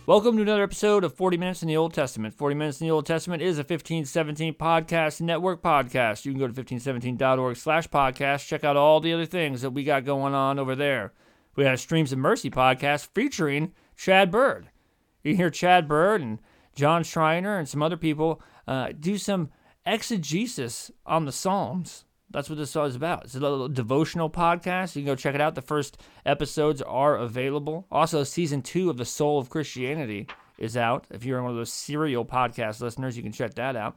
Welcome to another episode of 40 Minutes in the Old Testament. 40 Minutes in the Old Testament is a 1517 Podcast Network podcast. You can go to 1517.org/podcast. Check out all the other things that we got going on over there. We got a Streams of Mercy podcast featuring Chad Bird. You can hear Chad Bird and John Schreiner and some other people do some exegesis on the Psalms. That's what this is about. It's a little devotional podcast. You can go check it out. The first episodes are available. Also, season 2 of The Soul of Christianity is out. If you're one of those serial podcast listeners, you can check that out.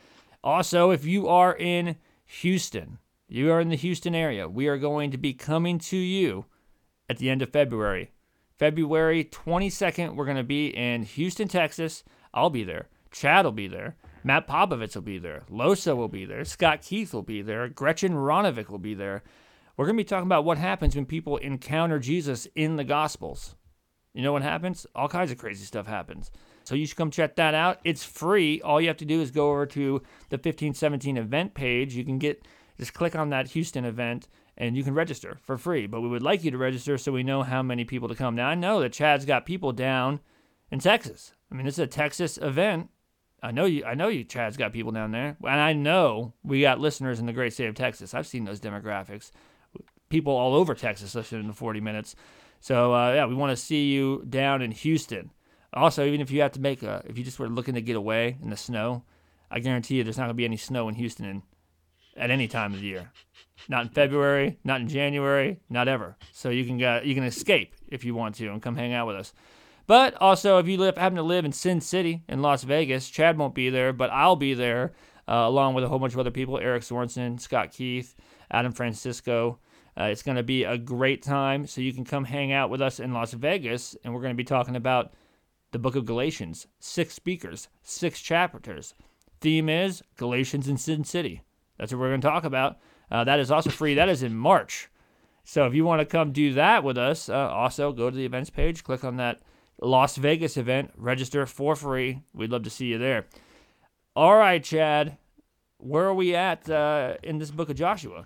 Also, if you are in Houston, you are in the Houston area, we are going to be coming to you at the end of February. February 22nd, we're going to be in Houston, Texas. I'll be there. Chad will be there. Matt Popovich will be there. Losa will be there. Scott Keith will be there. Gretchen Ronovic will be there. We're going to be talking about what happens when people encounter Jesus in the Gospels. You know what happens? All kinds of crazy stuff happens. So you should come check that out. It's free. All you have to do is go over to the 1517 event page. You can just click on that Houston event and you can register for free. But we would like you to register so we know how many people to come. Now, I know that Chad's got people down in Texas. I mean, this is a Texas event. I know you, Chad's got people down there. And I know we got listeners in the great state of Texas. I've seen those demographics. People all over Texas listening to 40 Minutes. So, we want to see you down in Houston. Also, even if you have to if you just were looking to get away in the snow, I guarantee you there's not going to be any snow in Houston at any time of the year. Not in February, not in January, not ever. So you can escape if you want to and come hang out with us. But also, if you happen to live in Sin City in Las Vegas, Chad won't be there, but I'll be there along with a whole bunch of other people, Eric Sorensen, Scott Keith, Adam Francisco. It's going to be a great time, so you can come hang out with us in Las Vegas, and we're going to be talking about the book of Galatians, 6 speakers, 6 chapters. Theme is Galatians in Sin City. That's what we're going to talk about. That is also free. That is in March. So if you want to come do that with us, also go to the events page, click on that Las Vegas event, register for free. We'd love to see you there. All right, Chad, where are we at in this book of Joshua?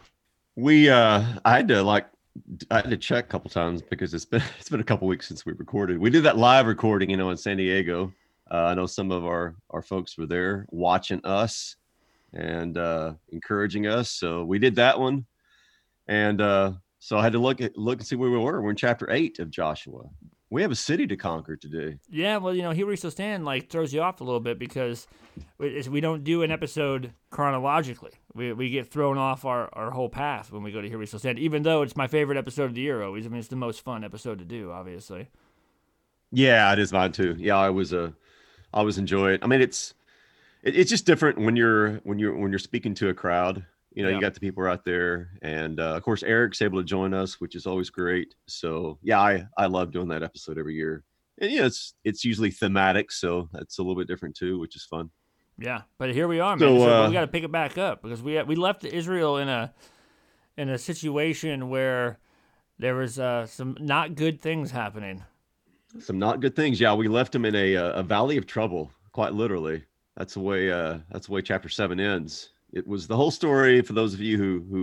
I had to check a couple times because it's been a couple weeks since we recorded. We did that live recording, in San Diego. I know some of our folks were there watching us and encouraging us. So we did that one, and so I had to look and see where we were. We're in chapter 8 of Joshua. We have a city to conquer today. Yeah, well, Here We Still Stand throws you off a little bit because we don't do an episode chronologically. We get thrown off our whole path when we go to Here We Still Stand, even though it's my favorite episode of the year always. I mean, it's the most fun episode to do, obviously. Yeah, it is mine too. Yeah, I always enjoy it. I mean, it's just different when you're speaking to a crowd. You got the people out there, and of course Eric's able to join us, which is always great. So yeah, I love doing that episode every year, and it's usually thematic, so that's a little bit different too, which is fun. Yeah, but here we are, man. So we got to pick it back up because we left Israel in a situation where there was some not good things happening. Some not good things. Yeah, we left them in a valley of trouble, quite literally. That's the way chapter 7 ends. It was the whole story for those of you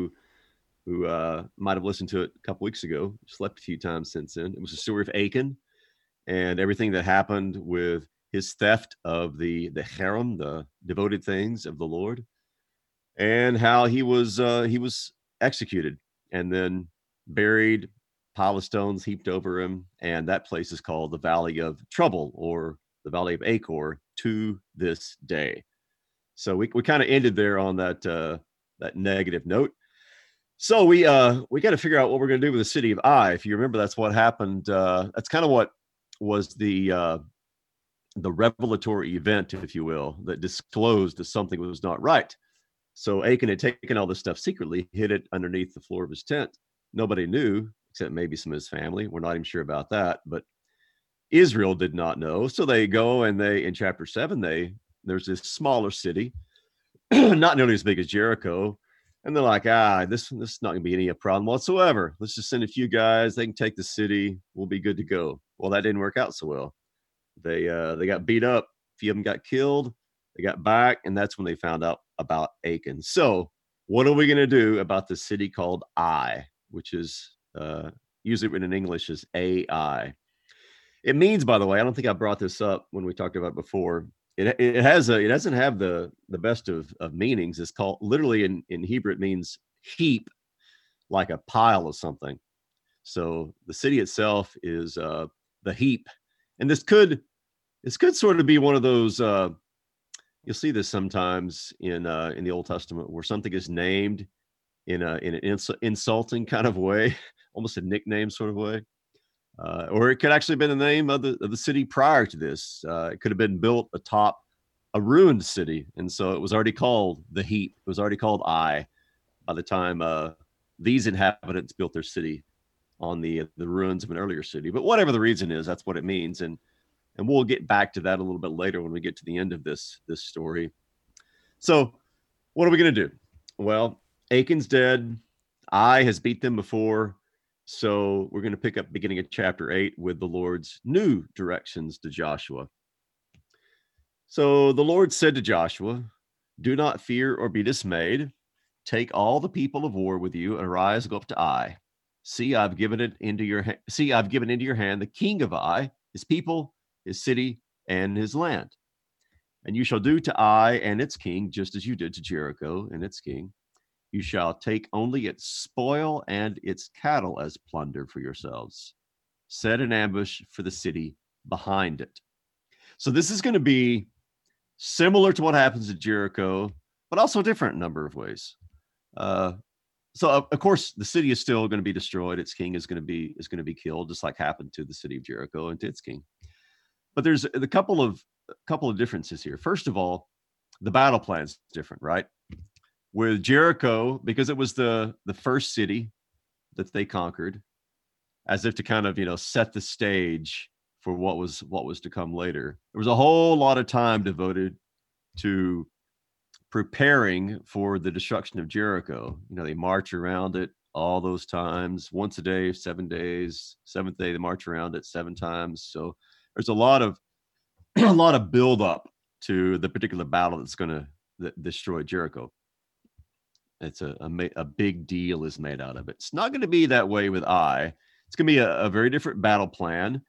who might have listened to it a couple weeks ago. Slept a few times since then. It was the story of Achan and everything that happened with his theft of the harem, the devoted things of the Lord, and how he was executed and then buried, pile of stones heaped over him, and that place is called the Valley of Trouble, or the Valley of Achor, to this day. So we kind of ended there on that negative note. So we got to figure out what we're going to do with the city of Ai. If you remember, that's what happened. That's kind of what was the revelatory event, if you will, that disclosed that something was not right. So Achan had taken all this stuff secretly, hid it underneath the floor of his tent. Nobody knew, except maybe some of his family. We're not even sure about that, but Israel did not know. So they go and in chapter 7, there's this smaller city, not nearly as big as Jericho. And they're like, this is not going to be any problem whatsoever. Let's just send a few guys. They can take the city. We'll be good to go. Well, that didn't work out so well. They got beat up. A few of them got killed. They got back, and that's when they found out about Achan. So what are we going to do about the city called Ai, which is usually written in English as AI? It means, by the way, I don't think I brought this up when we talked about it before. It doesn't have the best of meanings. It's called literally in Hebrew, it means heap, like a pile of something. So the city itself is the heap. And this could sort of be one of those you'll see this sometimes in the Old Testament where something is named in an insulting kind of way, almost a nickname sort of way. Or it could actually have been the name of the city prior to this. It could have been built atop a ruined city, and so it was already called the Heap. It was already called Ai by the time these inhabitants built their city on the ruins of an earlier city. But whatever the reason is, that's what it means, and we'll get back to that a little bit later when we get to the end of this story. So, what are we going to do? Well, Achan's dead. Ai has beat them before. So we're going to pick up beginning of chapter 8 with the Lord's new directions to Joshua. So the Lord said to Joshua, "Do not fear or be dismayed. Take all the people of war with you and arise, go up to Ai. See, I've given into your hand the king of Ai, his people, his city, and his land. And you shall do to Ai and its king just as you did to Jericho and its king. You shall take only its spoil and its cattle as plunder for yourselves. Set an ambush for the city behind it." So this is going to be similar to what happens at Jericho, but also a different number of ways. So of course the city is still going to be destroyed. Its king is going to be killed, just like happened to the city of Jericho and to its king. But there's a couple of differences here. First of all, the battle plan is different, right? With Jericho, because it was the first city that they conquered, as if to kind of set the stage for what was to come later. There was a whole lot of time devoted to preparing for the destruction of Jericho. They march around it all those times, once a day, 7 days. Seventh day they march around it 7 times. So there's a lot of build up to the particular battle that's going to destroy Jericho. It's a big deal is made out of it. It's not going to be that way with Ai. It's going to be a very different battle plan.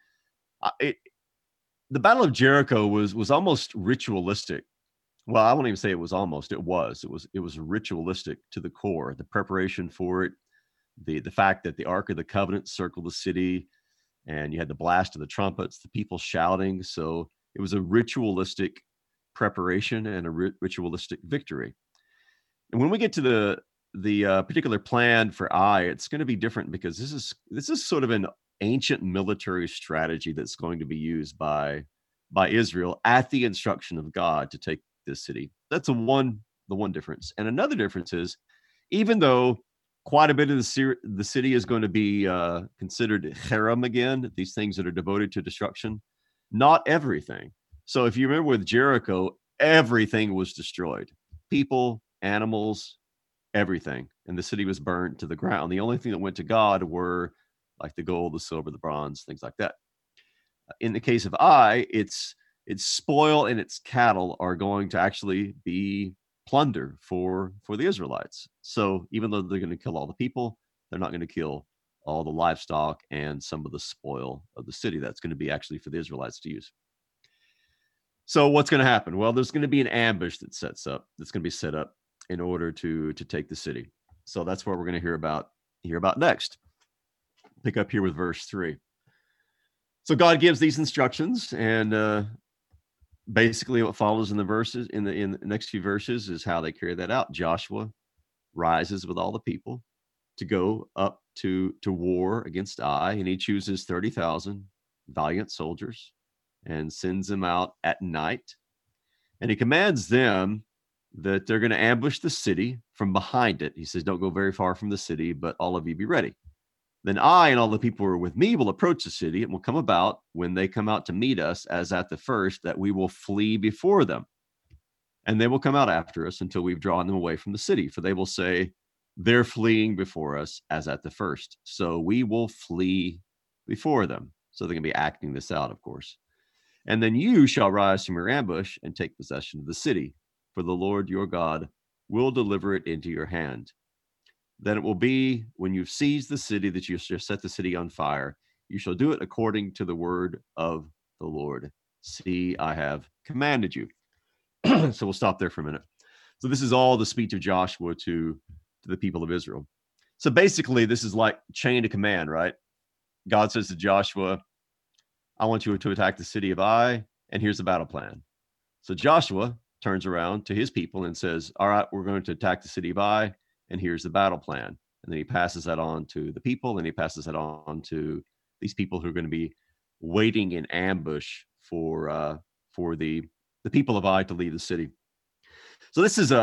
The Battle of Jericho was almost ritualistic. Well, I won't even say it was almost. It was ritualistic to the core. The preparation for it, the fact that the Ark of the Covenant circled the city, and you had the blast of the trumpets, the people shouting. So it was a ritualistic preparation and a ritualistic victory. And when we get to the particular plan for Ai, it's going to be different because this is sort of an ancient military strategy that's going to be used by Israel at the instruction of God to take this city. That's the one difference. And another difference is, even though quite a bit of the city is going to be considered cherem again, these things that are devoted to destruction, not everything. So if you remember with Jericho, everything was destroyed. People, animals, everything. And the city was burned to the ground. The only thing that went to God were like the gold, the silver, the bronze, things like that. In the case of Ai, its spoil and its cattle are going to actually be plunder for the Israelites. So even though they're going to kill all the people, they're not going to kill all the livestock and some of the spoil of the city. That's going to be actually for the Israelites to use. So what's going to happen? Well, there's going to be an ambush that's going to be set up in order to take the city. So that's what we're going to hear about next. Pick up here with verse 3. So God gives these instructions, and basically what follows in the verses in the next few verses is how they carry that out. Joshua rises with all the people to go up to war against Ai, and he chooses 30,000 valiant soldiers and sends them out at night. And he commands them that they're going to ambush the city from behind it. He says, "Don't go very far from the city, but all of you be ready. Then I and all the people who are with me will approach the city, and will come about when they come out to meet us as at the first, that we will flee before them. And they will come out after us until we've drawn them away from the city. For they will say, they're fleeing before us as at the first. So we will flee before them." So they're going to be acting this out, of course. "And then you shall rise from your ambush and take possession of the city, for the Lord your God will deliver it into your hand. Then it will be when you've seized the city that you shall set the city on fire. You shall do it according to the word of the Lord. See, I have commanded you. So we'll stop there for a minute. So this is all the speech of Joshua to the people of Israel. So basically, this is like chain of command, right? God says to Joshua, I want you to attack the city of Ai, and here's the battle plan. So Joshua turns around to his people and says, all right, we're going to attack the city of Ai, and here's the battle plan. And then he passes that on to the people, and he passes that on to these people who are going to be waiting in ambush for the people of Ai to leave the city. So this is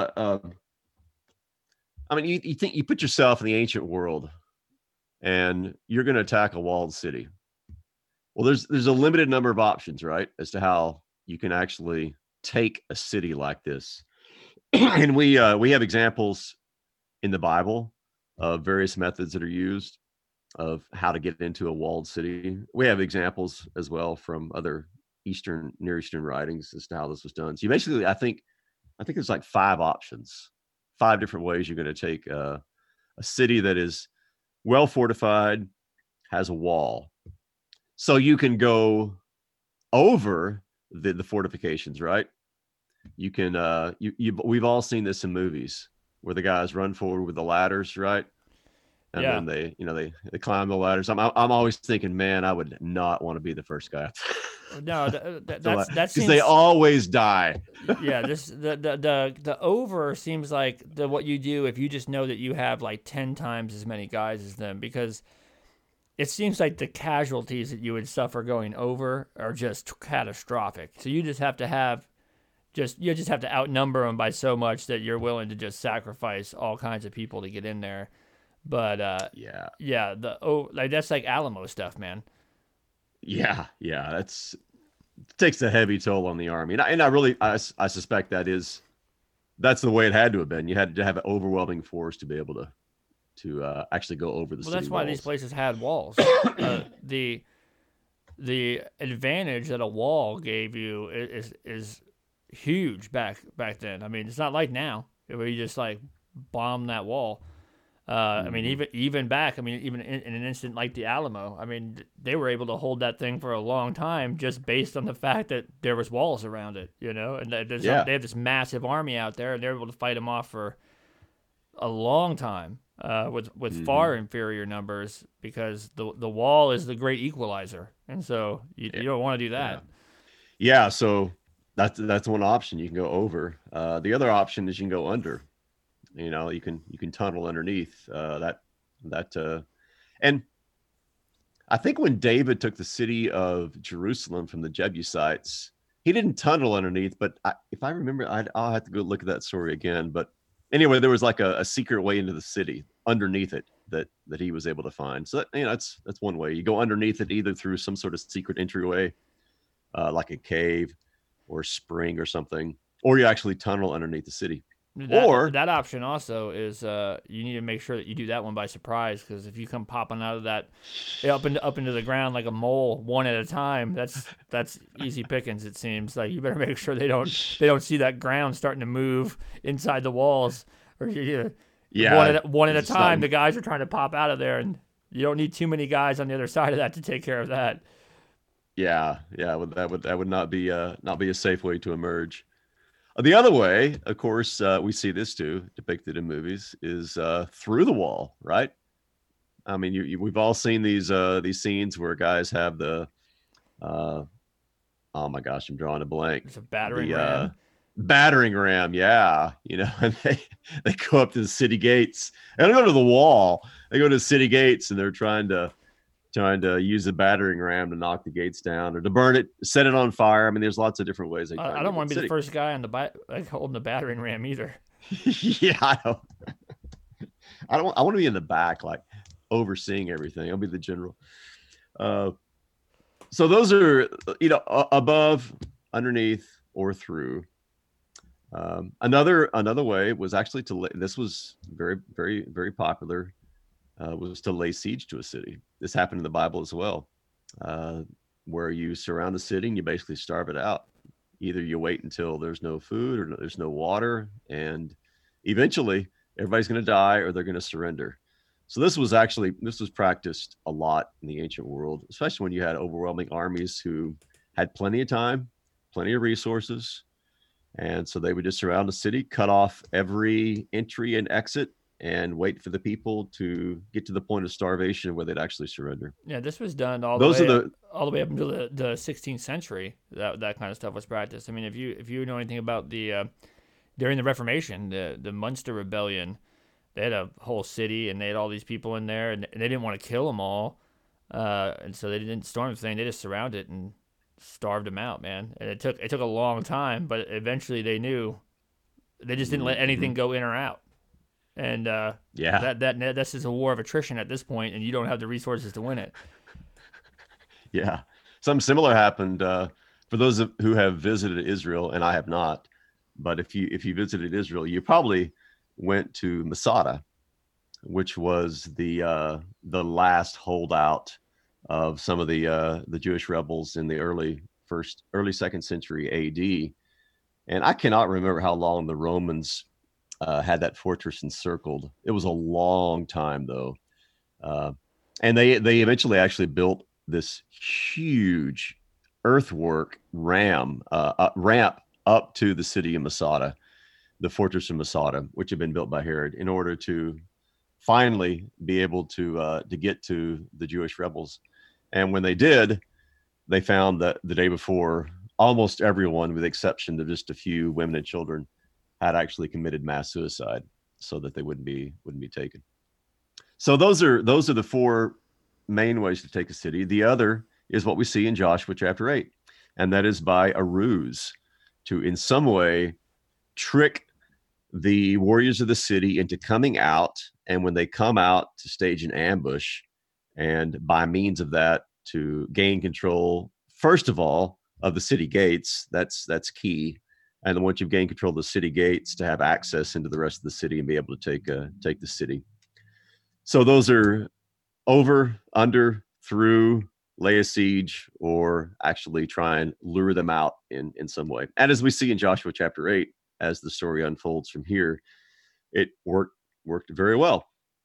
I mean, you think you put yourself in the ancient world, and you're going to attack a walled city. Well, there's a limited number of options, right, as to how you can actually take a city like this. And we have examples in the Bible of various methods that are used of how to get into a walled city. We have examples as well from other Near Eastern writings as to how this was done. So you basically, I think there's like 5 options, 5 different ways you're going to take a city that is well fortified, has a wall. So you can go over the fortifications, right? You can we've all seen this in movies where the guys run forward with the ladders, right? And then they climb the ladders. I'm always thinking, man, I would not want to be the first guy. No, that's because they always die. Yeah, the over seems like what you do if you just know that you have like 10 times as many guys as them, because it seems like the casualties that you would suffer going over are just catastrophic. So you just have to outnumber them by so much that you're willing to just sacrifice all kinds of people to get in there. But that's like Alamo stuff, man. Yeah, it takes a heavy toll on the army, and I suspect that's the way it had to have been. You had to have an overwhelming force to be able to actually go over the city that's why walls. These places had walls. The advantage that a wall gave you is huge back then. I mean, it's not like now where you just like bomb that wall. I mean, even back, I mean, even in an instant like the Alamo, I mean, they were able to hold that thing for a long time just based on the fact that there was walls around it, and they have this massive army out there, and they're able to fight them off for a long time with far inferior numbers, because the wall is the great equalizer, and so you don't want to do that. Yeah, so that's one option. You can go over. The other option is you can go under. You can tunnel underneath and I think when David took the city of Jerusalem from the Jebusites, he didn't tunnel underneath, but if I remember, I'll have to go look at that story again. But anyway, there was like a secret way into the city underneath it that he was able to find. So that's one way. You go underneath it either through some sort of secret entryway, like a cave or a spring or something, or you actually tunnel underneath the city. That option also is you need to make sure that you do that one by surprise, because if you come popping out of that up into the ground like a mole one at a time, that's easy pickings. It seems like you better make sure they don't see that ground starting to move inside the walls, or one at a time. The guys are trying to pop out of there, and you don't need too many guys on the other side of that to take care of that. Yeah, that would not be a safe way to emerge. The other way, of course, we see this too depicted in movies, is through the wall, right? I mean, we've all seen these scenes where guys have the, oh my gosh, I'm drawing a blank. It's a battering ram. Battering ram, yeah. And they go up to the city gates. They don't go to the wall. They go to the city gates, and they're trying to use a battering ram to knock the gates down or to burn it, set it on fire. I mean, there's lots of different ways. I don't want to be the first guy on holding the battering ram either. Yeah, I want to be in the back, like overseeing everything. I'll be the general. So those are, above, underneath, or through. Another way was actually this was very, very, very popular. Was to lay siege to a city. This happened in the Bible as well, where you surround the city and you basically starve it out. Either you wait until there's no food or there's no water, and eventually everybody's going to die or they're going to surrender. So this was practiced a lot in the ancient world, especially when you had overwhelming armies who had plenty of time, plenty of resources, and so they would just surround the city, cut off every entry and exit, and wait for the people to get to the point of starvation where they'd actually surrender. Yeah, this was done all Those are the all the way up until the 16th century. That kind of stuff was practiced. I mean, if you know anything about the during the Reformation, the Munster Rebellion, they had a whole city and they had all these people in there, and they didn't want to kill them all, and so they didn't storm the thing. They just surrounded it and starved them out, man. And it took a long time, but eventually they knew they just didn't let anything go in or out. And yeah, that's just a war of attrition at this point, and you don't have the resources to win it. yeah. Something similar happened for those who have visited Israel, and I have not. But if you visited Israel, you probably went to Masada, which was the last holdout of some of the Jewish rebels in the early second century A.D. And I cannot remember how long the Romans had that fortress encircled. It was a long time though, and they eventually actually built this huge earthwork ramp up to the city of Masada, the fortress of Masada, which had been built by Herod in order to finally be able to get to the Jewish rebels. And when they did, they found that the day before, almost everyone, with the exception of just a few women and children, had actually committed mass suicide so that they wouldn't be taken. So those are the four main ways to take a city. The other is what we see in Joshua chapter 8, and that is by a ruse, to in some way trick the warriors of the city into coming out, and when they come out, to stage an ambush, and by means of that to gain control, first of all, of the city gates. That's key. And then once you've gained control of the city gates, to have access into the rest of the city and be able to take the city. So those are over, under, through, lay a siege, or actually try and lure them out in some way. And as we see in Joshua chapter 8, as the story unfolds from here, it worked very well.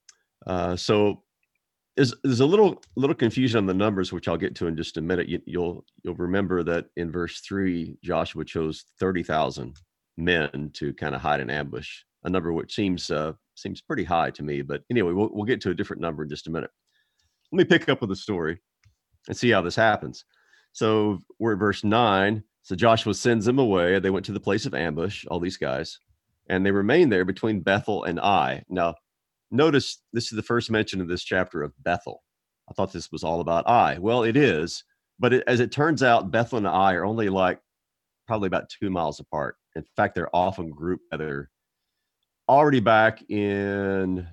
So there's a little confusion on the numbers, which I'll get to in just a minute. You'll remember that in verse 3, Joshua chose 30,000 men to kind of hide an ambush, a number which seems pretty high to me. But anyway, we'll get to a different number in just a minute. Let me pick up with the story and see how this happens. So we're at verse 9. So Joshua sends them away. They went to the place of ambush, all these guys, and they remained there between Bethel and Ai. Now, notice this is the first mention of this chapter of Bethel. I thought this was all about Ai. Well, it is, but as it turns out, Bethel and Ai are only probably about 2 miles apart. In fact, they're often grouped together. Already back in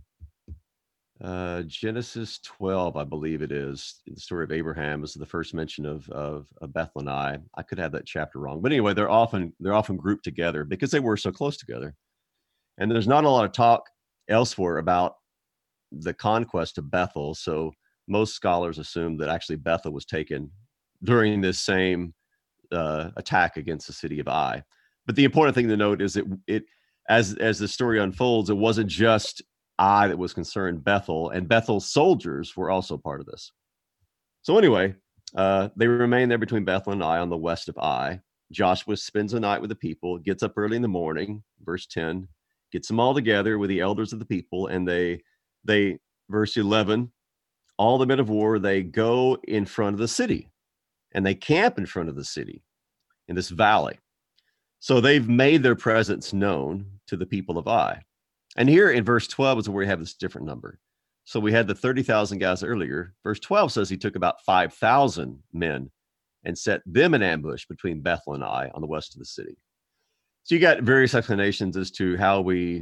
Genesis 12, I believe it is, in the story of Abraham, is the first mention of Bethel and Ai. I could have that chapter wrong, but anyway, they're often grouped together because they were so close together. And there's not a lot of talk elsewhere about the conquest of Bethel, so most scholars assume that actually Bethel was taken during this same attack against the city of Ai. But the important thing to note is that as the story unfolds, it wasn't just Ai that was concerned. Bethel and Bethel's soldiers were also part of this. So anyway, they remain there between Bethel and Ai on the west of Ai. Joshua spends the night with the people, gets up early in the morning, verse 10, gets them all together with the elders of the people, and they verse 11, all the men of war, they go in front of the city, and they camp in front of the city in this valley. So they've made their presence known to the people of Ai. And here in verse 12 is where we have this different number. So we had the 30,000 guys earlier. Verse 12 says he took about 5,000 men and set them in ambush between Bethel and Ai on the west of the city. So you got various explanations as to how do we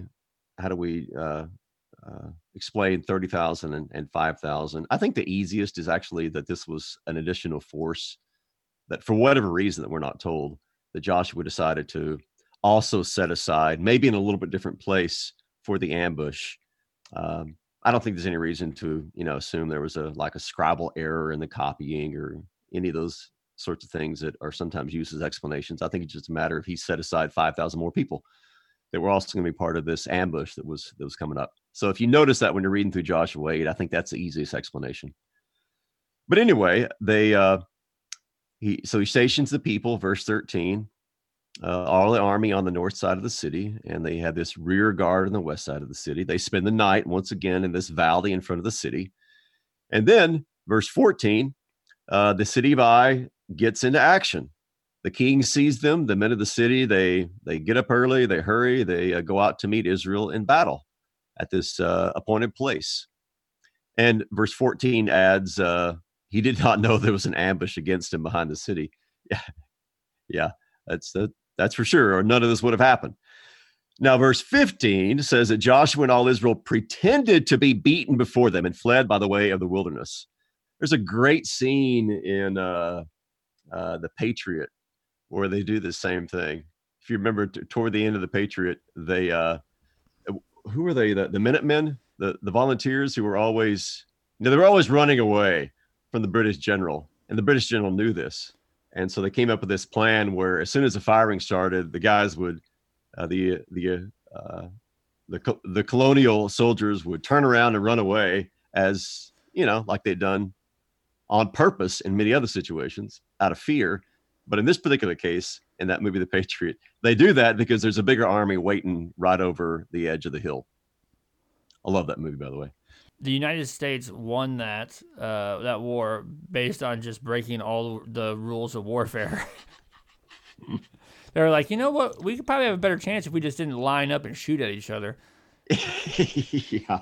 explain 30,000 and 5,000. I think the easiest is actually that this was an additional force that, for whatever reason that we're not told, that Joshua decided to also set aside, maybe in a little bit different place, for the ambush. I don't think there's any reason to assume there was a scribal error in the copying or any of those sorts of things that are sometimes used as explanations. I think it's just a matter of he set aside 5,000 more people that were also going to be part of this ambush that was coming up. So if you notice that when you're reading through Joshua 8, I think that's the easiest explanation. But anyway, he stations the people, verse 13, all the army on the north side of the city, and they have this rear guard on the west side of the city. They spend the night once again in this valley in front of the city. And then, verse 14, the city of Ai gets into action. The king sees them, the men of the city, they get up early, they hurry, they go out to meet Israel in battle at this appointed place. And verse 14 adds, he did not know there was an ambush against him behind the city. Yeah, that's for sure, or none of this would have happened. Now, verse 15 says that Joshua and all Israel pretended to be beaten before them and fled by the way of the wilderness. There's a great scene in The Patriot where they do the same thing. If you remember, toward the end of The Patriot, they who were they? The Minutemen, the volunteers who were always, they were always running away from the British general, and the British general knew this, and so they came up with this plan where, as soon as the firing started, the guys would, the colonial soldiers would turn around and run away, as like they'd done on purpose in many other situations out of fear. But in this particular case, in that movie, The Patriot, they do that because there's a bigger army waiting right over the edge of the hill. I love that movie, by the way. The United States won that war based on just breaking all the rules of warfare. They were like, you know what? We could probably have a better chance if we just didn't line up and shoot at each other. Yeah.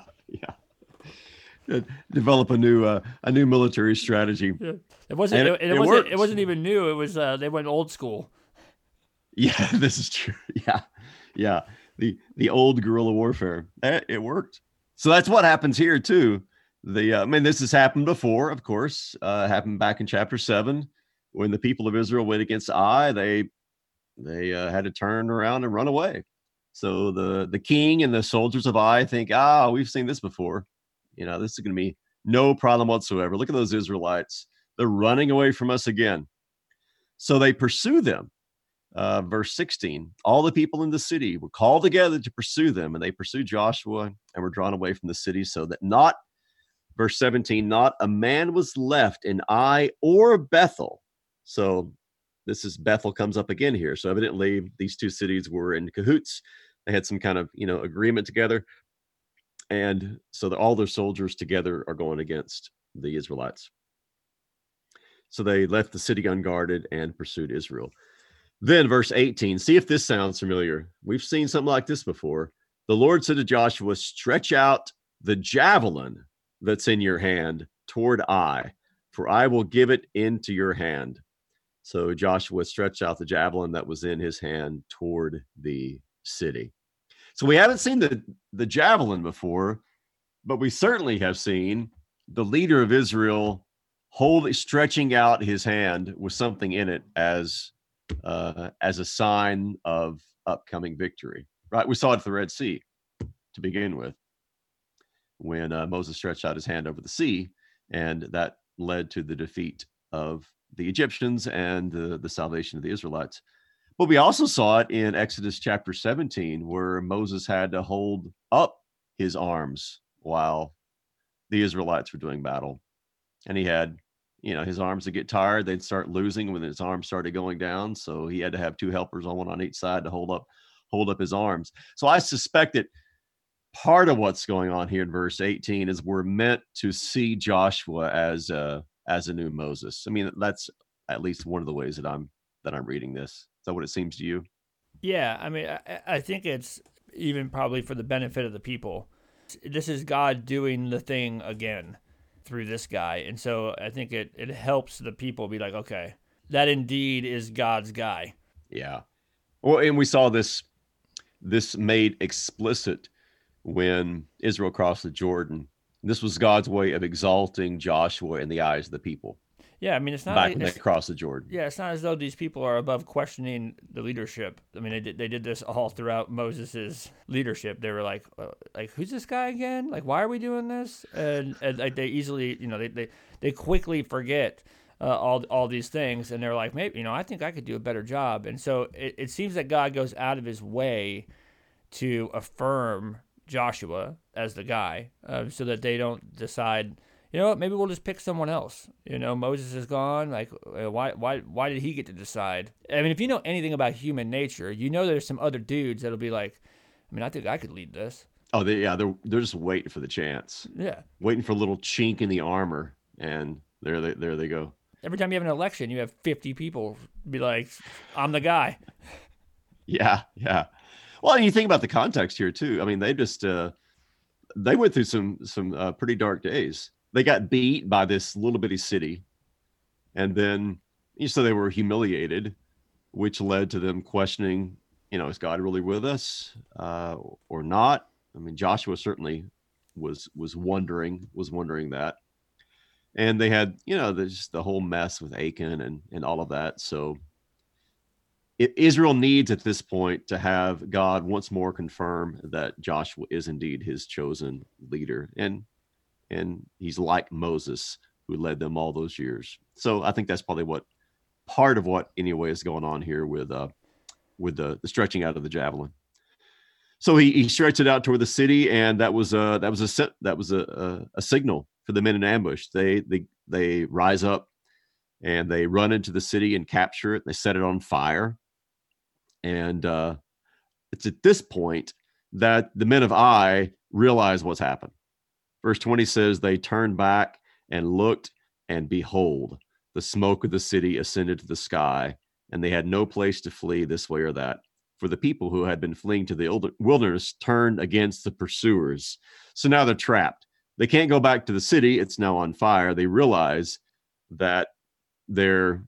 Develop a new military strategy. Yeah. It wasn't even new. It was they went old school. Yeah, this is true. Yeah. The old guerrilla warfare. It worked. So that's what happens here too. This has happened before, of course. Happened back in chapter 7 when the people of Israel went against Ai. They had to turn around and run away. So the king and the soldiers of Ai think, we've seen this before. This is going to be no problem whatsoever. Look at those Israelites. They're running away from us again. So they pursue them. Verse 16, all the people in the city were called together to pursue them, and they pursued Joshua and were drawn away from the city, so that verse 17, not a man was left in Ai or Bethel. So Bethel comes up again here. So evidently these two cities were in cahoots. They had some kind of, agreement together. And so all their soldiers together are going against the Israelites. So they left the city unguarded and pursued Israel. Then verse 18, see if this sounds familiar. We've seen something like this before. The Lord said to Joshua, stretch out the javelin that's in your hand toward Ai, for I will give it into your hand. So Joshua stretched out the javelin that was in his hand toward the city. So we haven't seen the javelin before, but we certainly have seen the leader of Israel stretching out his hand with something in it as a sign of upcoming victory. Right? We saw it at the Red Sea to begin with, when Moses stretched out his hand over the sea, and that led to the defeat of the Egyptians and the salvation of the Israelites. But we also saw it in Exodus chapter 17, where Moses had to hold up his arms while the Israelites were doing battle. And he had, his arms would get tired. They'd start losing when his arms started going down. So he had to have two helpers, one on each side, to hold up his arms. So I suspect that part of what's going on here in verse 18 is we're meant to see Joshua as a new Moses. I mean, that's at least one of the ways that I'm reading this. Is that what it seems to you? Yeah, I mean, I think it's even probably for the benefit of the people. This is God doing the thing again through this guy. And so I think it helps the people be like, okay, that indeed is God's guy. Yeah. Well, and we saw this made explicit when Israel crossed the Jordan. This was God's way of exalting Joshua in the eyes of the people. Yeah, I mean, it's not back when they crossed the Jordan. Yeah, it's not as though these people are above questioning the leadership. I mean, they did this all throughout Moses's leadership. They were like, who's this guy again? Like, why are we doing this? And like they easily, they quickly forget all these things, and they're like, maybe, I think I could do a better job. And so it seems that God goes out of his way to affirm Joshua as the guy, so that they don't decide, you know what, maybe we'll just pick someone else. You know, Moses is gone. Like, why did he get to decide? I mean, if you know anything about human nature, you know there's some other dudes that'll be like, I mean, I think I could lead this. Oh, they're just waiting for the chance. Yeah. Waiting for a little chink in the armor, and there they go. Every time you have an election, you have 50 people be like, I'm the guy. Yeah, yeah. Well, and you think about the context here too. I mean, they just they went through some pretty dark days. They got beat by this little bitty city, and then so they were humiliated, which led to them questioning, you know, is God really with us or not? I mean, Joshua certainly was wondering that, and they had, you know, there's the whole mess with Achan and all of that. So Israel needs at this point to have God once more confirm that Joshua is indeed his chosen leader, and he's like Moses, who led them all those years. So I think that's probably part of what anyway is going on here with the stretching out of the javelin. So he stretched it out toward the city, and that was a signal for the men in ambush. They rise up and they run into the city and capture it. They set it on fire. And it's at this point that the men of Ai realize what's happened. Verse 20 says, they turned back and looked, and behold, the smoke of the city ascended to the sky, and they had no place to flee this way or that. For the people who had been fleeing to the wilderness turned against the pursuers. So now they're trapped. They can't go back to the city. It's now on fire. They realize that they're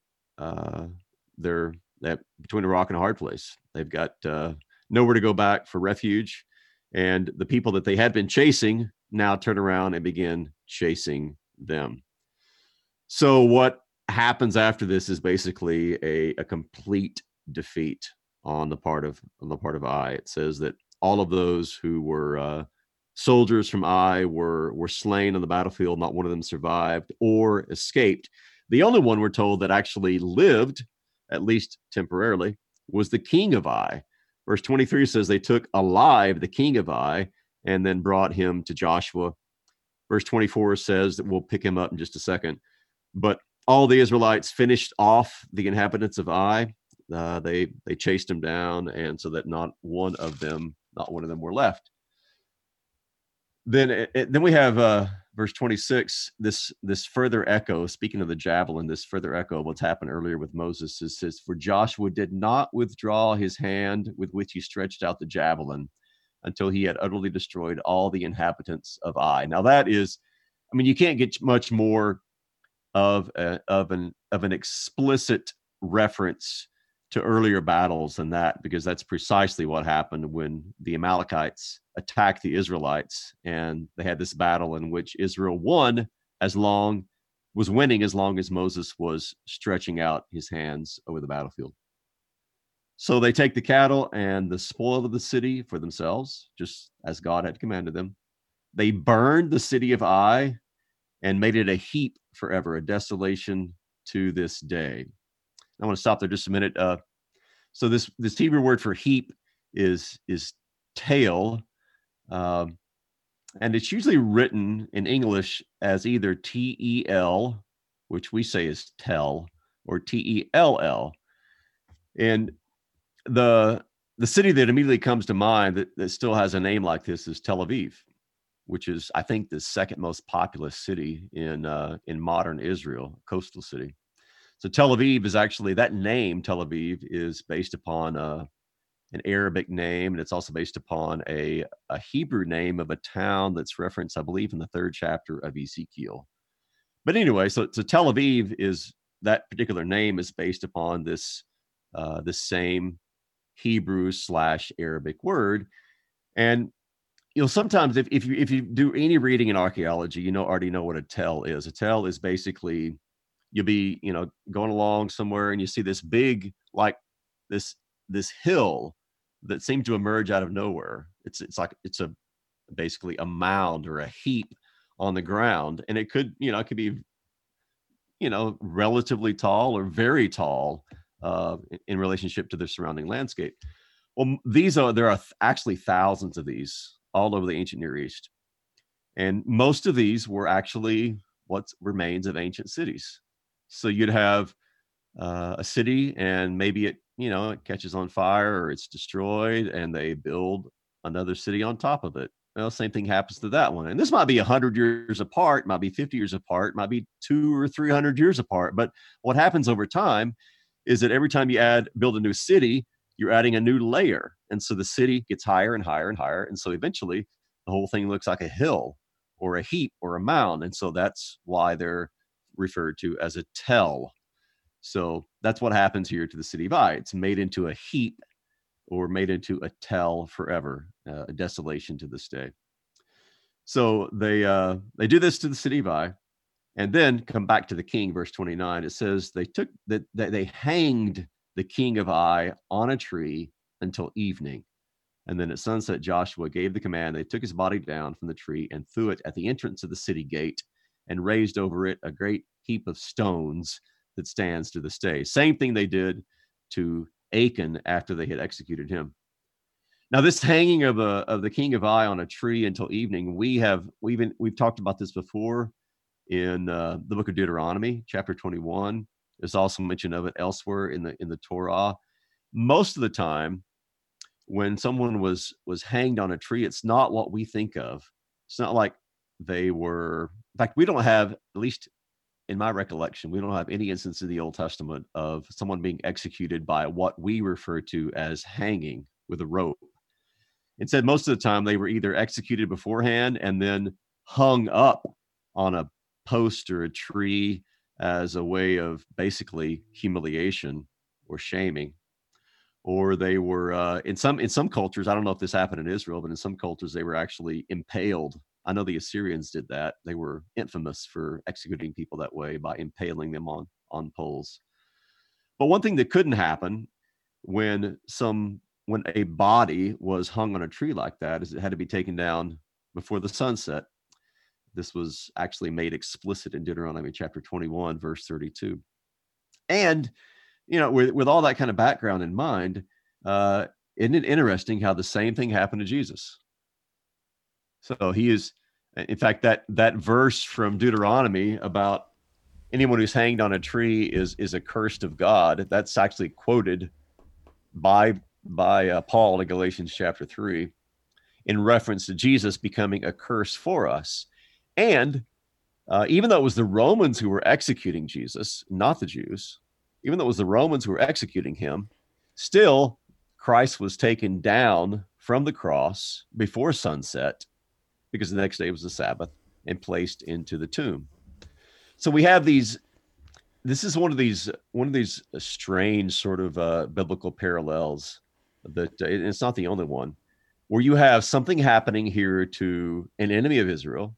between a rock and a hard place. They've got nowhere to go back for refuge. And the people that they had been chasing now turn around and begin chasing them. So what happens after this is basically a complete defeat on the part of Ai. It says that all of those who were soldiers from Ai were slain on the battlefield. Not one of them survived or escaped. The only one, we're told, that actually lived, at least temporarily, was the king of Ai. Verse 23 says they took alive the king of Ai and then brought him to Joshua. Verse 24 says that we'll pick him up in just a second. But all the Israelites finished off the inhabitants of Ai. They chased them down, and so that not one of them were left. Then we have verse 26, this further echo, speaking of the javelin, this further echo of what's happened earlier with Moses. It says, for Joshua did not withdraw his hand with which he stretched out the javelin until he had utterly destroyed all the inhabitants of Ai. Now that is, I mean, you can't get much more of an explicit reference to earlier battles than that, because that's precisely what happened when the Amalekites attacked the Israelites, and they had this battle in which Israel was winning as long as Moses was stretching out his hands over the battlefield. So they take the cattle and the spoil of the city for themselves, just as God had commanded them. They burned the city of Ai and made it a heap forever, a desolation to this day. I want to stop there just a minute. So this Hebrew word for heap is tail, and it's usually written in English as either T-E-L, which we say is tell, or T-E-L-L. And the city that immediately comes to mind that still has a name like this is Tel Aviv, which is, I think, the second most populous city in modern Israel, coastal city. So Tel Aviv is actually, that name, Tel Aviv, is based upon an Arabic name, and it's also based upon a Hebrew name of a town that's referenced, I believe, in the 3rd chapter of Ezekiel. But anyway, so Tel Aviv is, that particular name is based upon this same Hebrew/Arabic word. And sometimes if you do any reading in archaeology, already know what a tell is. A tell is basically, you'll be, going along somewhere and you see this big, like this hill that seemed to emerge out of nowhere. It's basically a mound or a heap on the ground, and it could be, relatively tall or very tall in relationship to the surrounding landscape. Well, there are actually thousands of these all over the ancient Near East. And most of these were actually what remains of ancient cities. So you'd have a city, and maybe it catches on fire or it's destroyed, and they build another city on top of it. Well, same thing happens to that one. And this might be 100 years apart, might be 50 years apart, might be 200 or 300 years apart. But what happens over time is that every time you build a new city, you're adding a new layer. And so the city gets higher and higher and higher. And so eventually the whole thing looks like a hill or a heap or a mound. And so that's why they're referred to as a tell. So that's what happens here to the city of Ai. It's made into a heap or made into a tell forever, a desolation to this day. So they do this to the city of Ai, and then come back to the king. Verse 29, it says they hanged the king of Ai on a tree until evening. And then at sunset, Joshua gave the command. They took his body down from the tree and threw it at the entrance of the city gate and raised over it a great heap of stones that stands to this day. Same thing they did to Achan after they had executed him. Now, this hanging of the king of Ai on a tree until evening, we've talked about this before in the book of Deuteronomy, chapter 21. There's also mention of it elsewhere in the Torah. Most of the time, when someone was hanged on a tree, it's not what we think of. It's not like they were. In fact, we don't have, at least in my recollection, we don't have any instance in the Old Testament of someone being executed by what we refer to as hanging with a rope. Instead, most of the time they were either executed beforehand and then hung up on a post or a tree as a way of basically humiliation or shaming. Or they were in some cultures, I don't know if this happened in Israel, but in some cultures they were actually impaled. I know the Assyrians did that. They were infamous for executing people that way by impaling them on poles. But one thing that couldn't happen when a body was hung on a tree like that is it had to be taken down before the sunset. This was actually made explicit in Deuteronomy chapter 21, verse 32. And with all that kind of background in mind, isn't it interesting how the same thing happened to Jesus? So he is, in fact, that verse from Deuteronomy about anyone who's hanged on a tree is accursed of God. That's actually quoted by Paul in Galatians chapter 3 in reference to Jesus becoming a curse for us. And even though it was the Romans who were executing Jesus, not the Jews, even though it was the Romans who were executing him, still Christ was taken down from the cross before sunset, because the next day was the Sabbath, and placed into the tomb. So we have these. This is one of these strange sort of biblical parallels that it's not the only one, where you have something happening here to an enemy of Israel,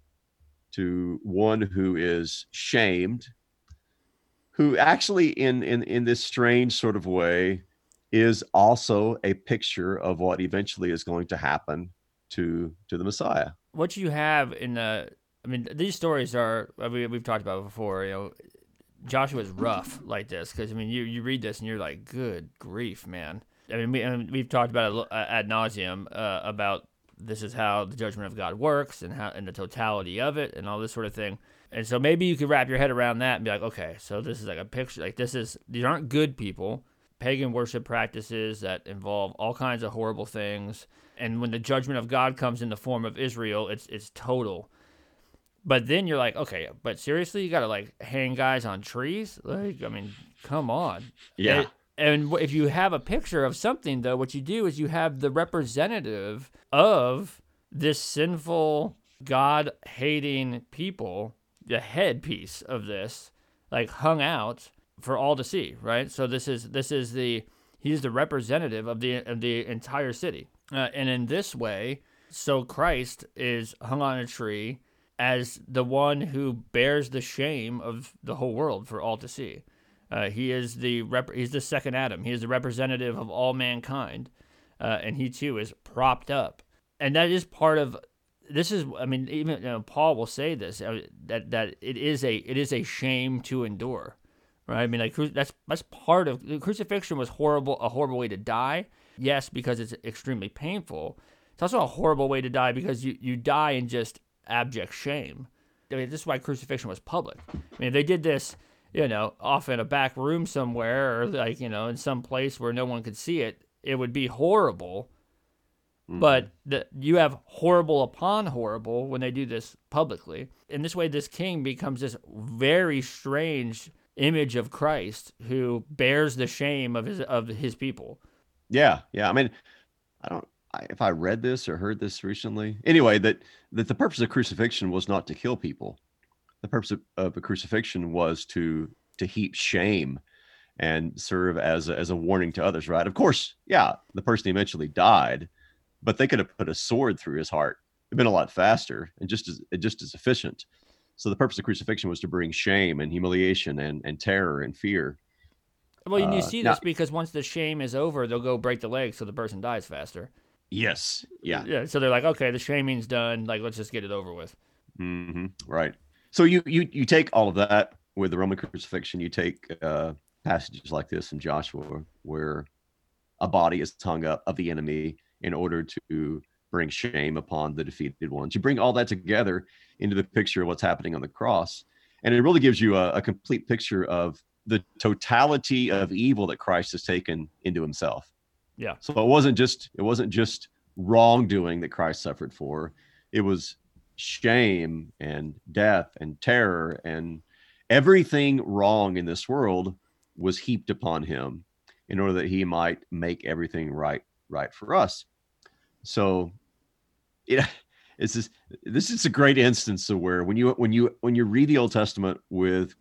to one who is shamed, who actually in this strange sort of way is also a picture of what eventually is going to happen to the Messiah. What you have these stories are, we've talked about it before, Joshua's rough like this, because you read this and you're like, good grief, man. We've talked about it ad nauseum about this is how the judgment of God works and the totality of it and all this sort of thing. And so maybe you could wrap your head around that and be like, okay, so this is like a picture, like these aren't good people, pagan worship practices that involve all kinds of horrible things. And when the judgment of God comes in the form of Israel, it's total. But then you're like, okay, but seriously, you got to like hang guys on trees? Like, come on. Yeah. And if you have a picture of something, though, what you do is you have the representative of this sinful, God-hating people, the headpiece of this, like hung out for all to see, right? So he's the representative of the entire city, and in this way, so Christ is hung on a tree as the one who bears the shame of the whole world for all to see. He is he's the second Adam. He is the representative of all mankind, and he too is propped up, and that is part of. This is, even Paul will say this that it is a shame to endure, right? That's part of the crucifixion was a horrible way to die. Yes, because it's extremely painful, It's also a horrible way to die because you die in just abject shame. I mean, this is why crucifixion was public. I mean, if they did this, off in a back room somewhere or like, in some place where no one could see it, it would be horrible. Mm-hmm. But you have horrible upon horrible when they do this publicly. In this way, this king becomes this very strange image of Christ who bears the shame of his people. Yeah. I mean, if I read this or heard this recently, anyway, that the purpose of crucifixion was not to kill people. The purpose of a crucifixion was to heap shame and serve as a warning to others, right? Of course, yeah, the person eventually died, but they could have put a sword through his heart. It'd been a lot faster and just as efficient. So the purpose of crucifixion was to bring shame and humiliation and terror and fear. Well, you see this because once the shame is over, they'll go break the leg so the person dies faster. Yes. Yeah. Yeah. So they're like, okay, the shaming's done. Like, let's just get it over with. Mm-hmm. Right. So you take all of that with the Roman crucifixion. You take passages like this in Joshua where a body is hung up of the enemy in order to bring shame upon the defeated ones. You bring all that together into the picture of what's happening on the cross, and it really gives you a complete picture of the totality of evil that Christ has taken into himself. Yeah. So it wasn't just wrongdoing that Christ suffered for. It was shame and death and terror and everything wrong in this world was heaped upon him in order that he might make everything right for us. So this is a great instance of where when you read the Old Testament with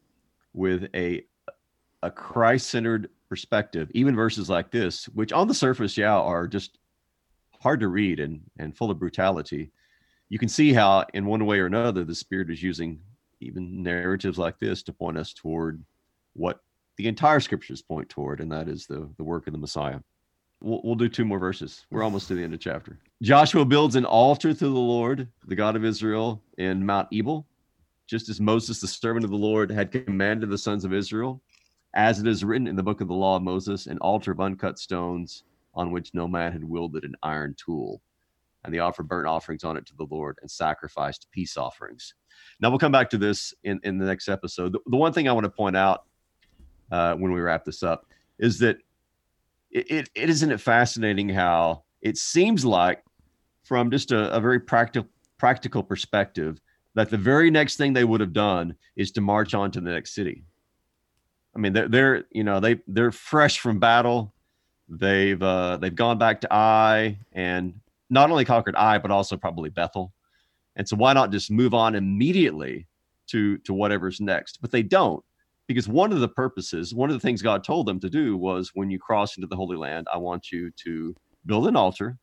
a Christ-centered perspective, even verses like this, which on the surface, are just hard to read and full of brutality, you can see how in one way or another, the Spirit is using even narratives like this to point us toward what the entire scriptures point toward, and that is the work of the Messiah. We'll do 2 more verses. We're almost to the end of chapter. Joshua builds an altar to the Lord, the God of Israel, in Mount Ebal, just as Moses, the servant of the Lord, had commanded the sons of Israel, as it is written in the book of the law of Moses, an altar of uncut stones on which no man had wielded an iron tool. And they offered burnt offerings on it to the Lord and sacrificed peace offerings. Now we'll come back to this in the next episode. The one thing I want to point out when we wrap this up is that isn't it fascinating how it seems like from just a very practical perspective that the very next thing they would have done is to march on to the next city. I mean, they're fresh from battle. They've gone back to Ai and not only conquered Ai, but also probably Bethel. And so why not just move on immediately to whatever's next? But they don't, because one of the things God told them to do was when you cross into the Holy Land, I want you to build an altar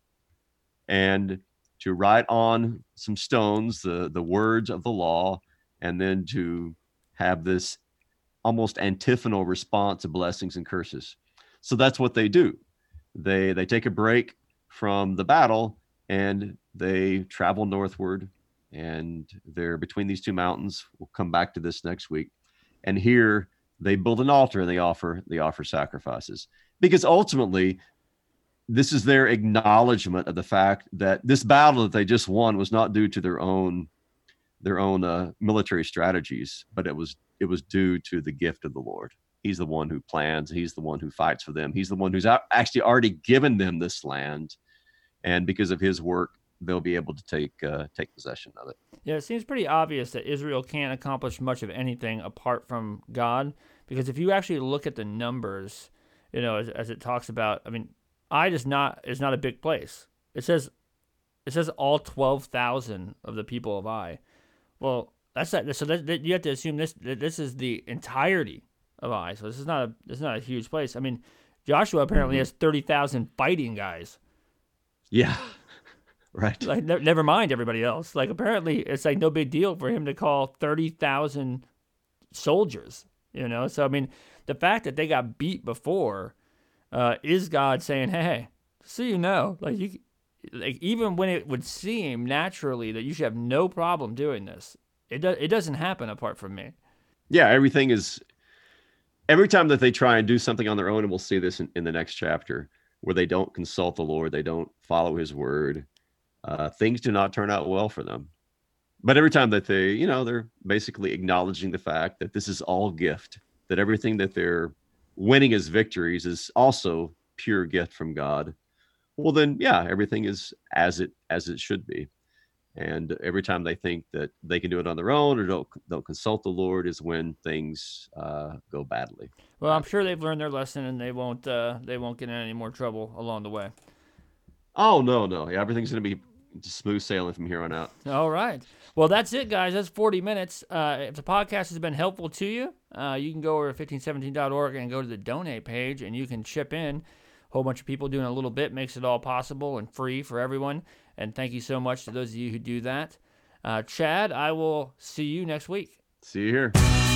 and to write on some stones the words of the law, and then to have this almost antiphonal response of blessings and curses. So that's what they do. They take a break from the battle and they travel northward, and they're between these 2 mountains. We'll come back to this next week. And here they build an altar and they offer sacrifices, because ultimately this is their acknowledgement of the fact that this battle that they just won was not due to their own military strategies, but it was due to the gift of the Lord. He's the one who plans. He's the one who fights for them. He's the one who's actually already given them this land. And because of his work, they'll be able to take possession of it. Yeah, it seems pretty obvious that Israel can't accomplish much of anything apart from God, because if you actually look at the numbers, as it talks about, I mean, Ai is not a big place. It says all 12,000 of the people of Ai. Well, that's not, so that you have to assume this is the entirety of Ai. So this is not a huge place. I mean, Joshua apparently has 30,000 fighting guys. Yeah. Right. Like, never mind everybody else. Like, apparently it's like no big deal for him to call 30,000 soldiers, So, I mean, the fact that they got beat before is God saying, hey, so like even when it would seem naturally that you should have no problem doing this, it doesn't happen apart from me. Yeah, every time that they try and do something on their own, and we'll see this in the next chapter, where they don't consult the Lord, they don't follow his word, things do not turn out well for them. But every time that they, they're basically acknowledging the fact that this is all gift, that everything that they're winning as victories is also pure gift from God. Well, then, yeah, everything is as it should be. And every time they think that they can do it on their own or don't consult the Lord is when things go badly. Well, I'm sure they've learned their lesson, and they won't get in any more trouble along the way. Oh, no. Yeah, everything's going to be just smooth sailing from here on out. All right. Well, that's it, guys. That's 40 minutes. If the podcast has been helpful to you, you can go over to 1517.org and go to the donate page, and you can chip in. A whole bunch of people doing a little bit makes it all possible and free for everyone. And thank you so much to those of you who do that. Chad, I will see you next week. See you here.